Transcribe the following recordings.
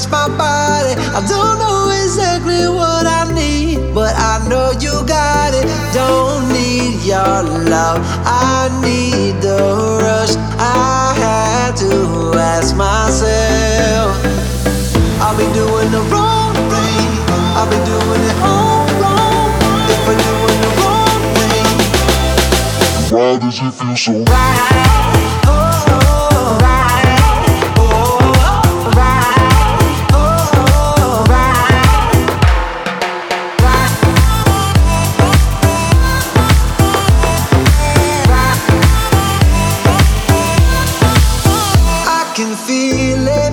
rest my body. I don't know exactly what I need, but I know you got it. Don't need your love, I need the rush. I had to ask myself, I've been doing the wrong thing, I've been doing it all wrong. If I'm doing the wrong thing, why does it feel so right? Oh, right. Oh, right. Oh, right. I can feel it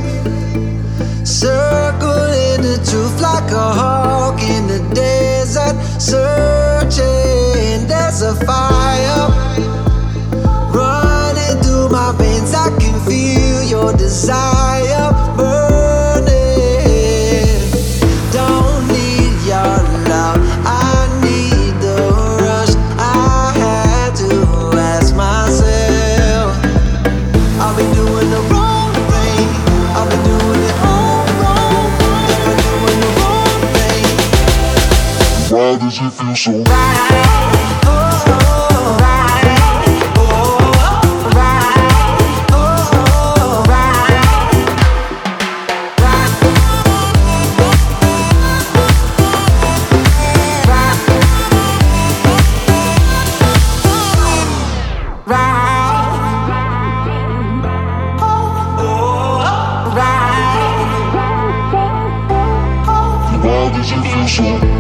circling the truth like a hawk in the desert, searching. There's a fire running through my veins. I can feel your desire burning. Don't need your love, I need the rush. I had to ask myself, I've been doing the wrong thing, I've been doing it all wrong. If I'm doing the wrong thing, why does it feel so right? Oh, right. Oh, right. Oh, right. Why does it feel so?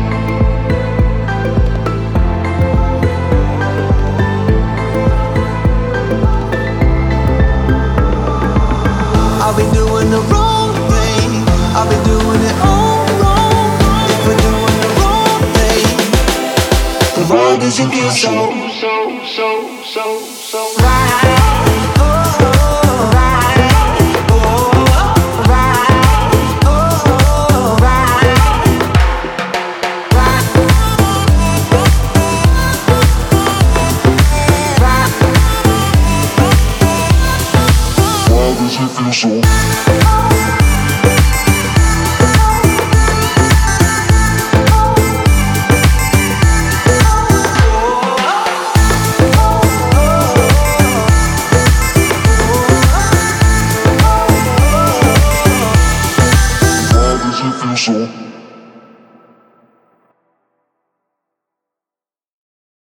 I've been doing the wrong thing, I've been doing it all wrong. If we're doing the wrong thing, then why does it feel so?